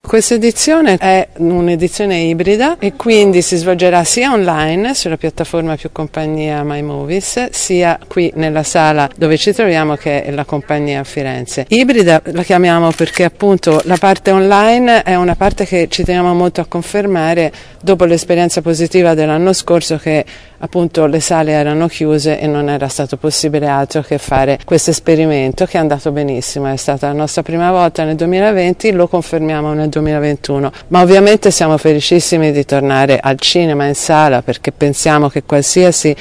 Questa edizione è un'edizione ibrida e quindi si svolgerà sia online sulla piattaforma più compagnia My Movies, sia qui nella sala dove ci troviamo, che è la compagnia a Firenze. Ibrida la chiamiamo perché appunto la parte online è una parte che ci teniamo molto a confermare dopo l'esperienza positiva dell'anno scorso, che appunto le sale erano chiuse e non era stato possibile altro che fare questo esperimento, che è andato benissimo. È stata la nostra prima volta nel 2020, lo confermiamo nel 2021, ma ovviamente siamo felicissimi di tornare al cinema in sala, perché pensiamo che qualsiasi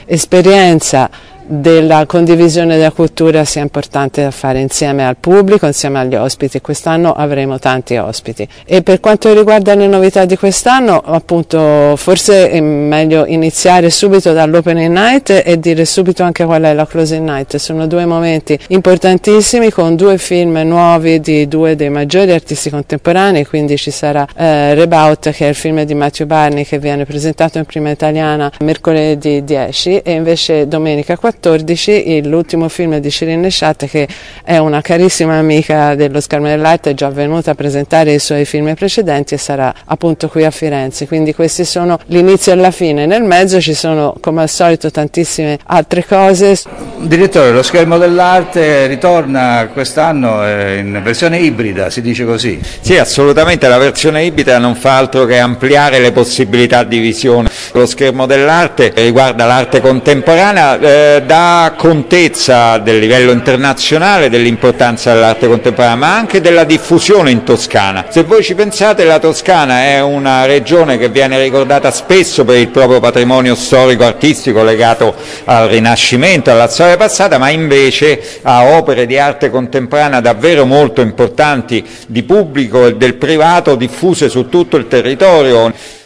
esperienza della condivisione della cultura sia importante da fare insieme al pubblico, insieme agli ospiti. Quest'anno avremo tanti ospiti. E per quanto riguarda le novità di quest'anno, appunto, forse è meglio iniziare subito dall'opening night e dire subito anche qual è la closing night. Sono due momenti importantissimi con due film nuovi di due dei maggiori artisti contemporanei, quindi ci sarà Rebout, che è il film di Matthew Barney, che viene presentato in prima italiana mercoledì 10, e invece domenica 14 l'ultimo film di Shirin Neshat, che è una carissima amica dello schermo dell'arte, è già venuta a presentare i suoi film precedenti e sarà appunto qui a Firenze. Quindi questi sono l'inizio e la fine. Nel mezzo ci sono, come al solito, tantissime altre cose. Direttore, lo schermo dell'arte ritorna quest'anno in versione ibrida, si dice così? Sì, assolutamente, la versione ibrida non fa altro che ampliare le possibilità di visione. Lo schermo dell'arte riguarda l'arte contemporanea, dà contezza del livello internazionale dell'importanza dell'arte contemporanea, ma anche della diffusione in Toscana. Se voi ci pensate, la Toscana è una regione che viene ricordata spesso per il proprio patrimonio storico-artistico legato al Rinascimento, alla storia passata, ma invece ha opere di arte contemporanea davvero molto importanti, di pubblico e del privato, diffuse su tutto il territorio.